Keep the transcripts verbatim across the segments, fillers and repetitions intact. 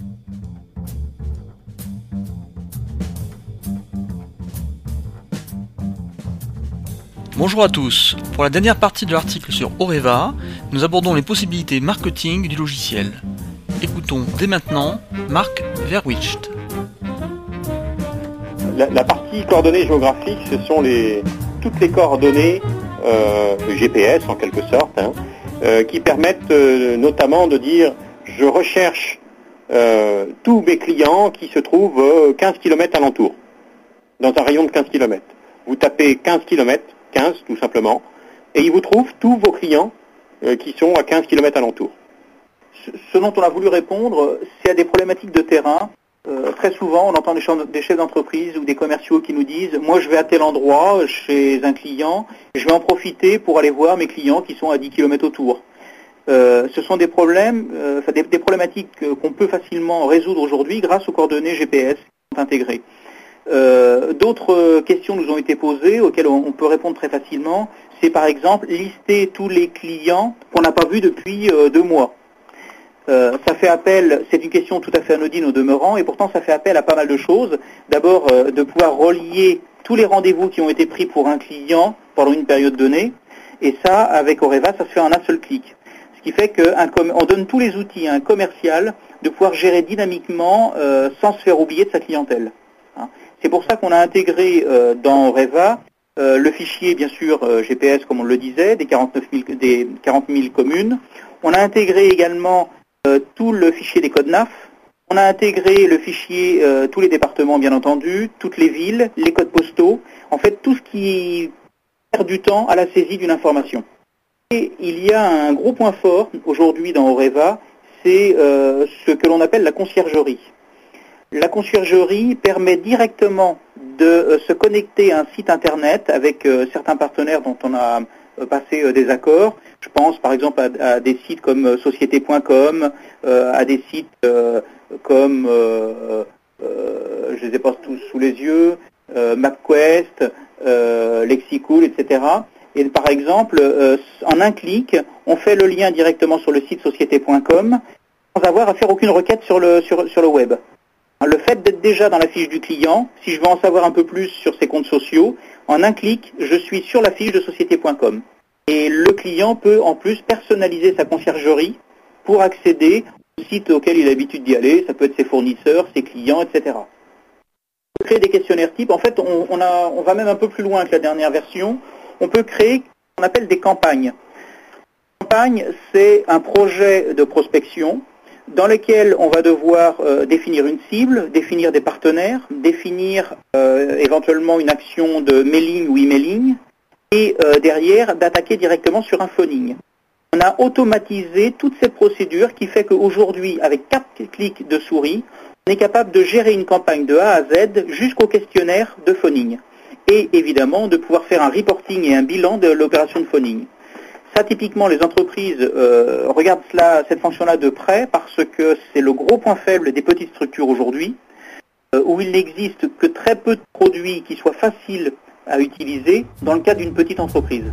Bonjour à tous. Pour la dernière partie de l'article sur Oreva, nous abordons les possibilités marketing du logiciel. Écoutons dès maintenant Marc Verwicht. La, la partie coordonnées géographiques, ce sont les, toutes les coordonnées euh, G P S en quelque sorte, hein, euh, qui permettent euh, notamment de dire je recherche euh, tous mes clients qui se trouvent euh, quinze kilomètres alentour, dans un rayon de quinze kilomètres. Vous tapez quinze kilomètres, quinze tout simplement, et il vous trouve tous vos clients euh, qui sont à quinze kilomètres alentour. Ce dont on a voulu répondre, c'est à des problématiques de terrain. Euh, très souvent, on entend des chefs d'entreprise ou des commerciaux qui nous disent « Moi, je vais à tel endroit chez un client, je vais en profiter pour aller voir mes clients qui sont à dix kilomètres autour. Euh, » Ce sont des problèmes, euh, des, des problématiques qu'on peut facilement résoudre aujourd'hui grâce aux coordonnées G P S qui sont intégrées. Euh, d'autres questions nous ont été posées auxquelles on, on peut répondre très facilement. C'est par exemple lister tous les clients qu'on n'a pas vus depuis euh, deux mois. Euh, ça fait appel, c'est une question tout à fait anodine au demeurant, et pourtant ça fait appel à pas mal de choses. D'abord, euh, de pouvoir relier tous les rendez-vous qui ont été pris pour un client pendant une période donnée, et ça, avec Oreva, ça se fait en un seul clic. Ce qui fait qu'on donne tous les outils à un commercial de pouvoir gérer dynamiquement euh, sans se faire oublier de sa clientèle. Hein. C'est pour ça qu'on a intégré euh, dans Oreva euh, le fichier, bien sûr, euh, G P S, comme on le disait, des quarante-neuf mille, des quarante mille communes. On a intégré également Euh, tout le fichier des codes N A F. On a intégré le fichier, euh, tous les départements bien entendu, toutes les villes, les codes postaux, en fait tout ce qui perd du temps à la saisie d'une information. Et il y a un gros point fort aujourd'hui dans Oreva, c'est euh, ce que l'on appelle la conciergerie. La conciergerie permet directement de euh, se connecter à un site internet avec euh, certains partenaires dont on a euh, passé euh, des accords. Je pense par exemple à, à des sites comme euh, société point com, euh, à des sites euh, comme, euh, euh, je ne les ai pas tous sous les yeux, euh, MapQuest, euh, Lexicool, et cetera. Et par exemple, euh, en un clic, on fait le lien directement sur le site société point com sans avoir à faire aucune requête sur le, sur, sur le web. Le fait d'être déjà dans la fiche du client, si je veux en savoir un peu plus sur ses comptes sociaux, en un clic, je suis sur la fiche de société point com. Et le client peut en plus personnaliser sa conciergerie pour accéder au site auquel il a l'habitude d'y aller. Ça peut être ses fournisseurs, ses clients, et cetera. On peut créer des questionnaires types. En fait, on, on, a, on va même un peu plus loin que la dernière version. On peut créer ce qu'on appelle des campagnes. Une campagne, c'est un projet de prospection dans lequel on va devoir euh, définir une cible, définir des partenaires, définir euh, éventuellement une action de mailing ou emailing, et euh, derrière d'attaquer directement sur un phoning. On a automatisé toute cette procédure qui fait qu'aujourd'hui, avec quatre clics de souris, on est capable de gérer une campagne de A à Z jusqu'au questionnaire de phoning. Et évidemment, de pouvoir faire un reporting et un bilan de l'opération de phoning. Ça, typiquement, les entreprises euh, regardent cela, cette fonction-là de près parce que c'est le gros point faible des petites structures aujourd'hui, euh, où il n'existe que très peu de produits qui soient faciles à utiliser dans le cadre d'une petite entreprise.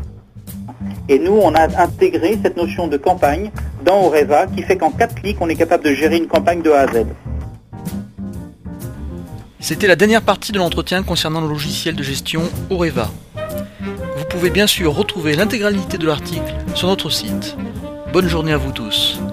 Et nous, on a intégré cette notion de campagne dans Oreva qui fait qu'en quatre clics, on est capable de gérer une campagne de A à Z. C'était la dernière partie de l'entretien concernant le logiciel de gestion Oreva. Vous pouvez bien sûr retrouver l'intégralité de l'article sur notre site. Bonne journée à vous tous.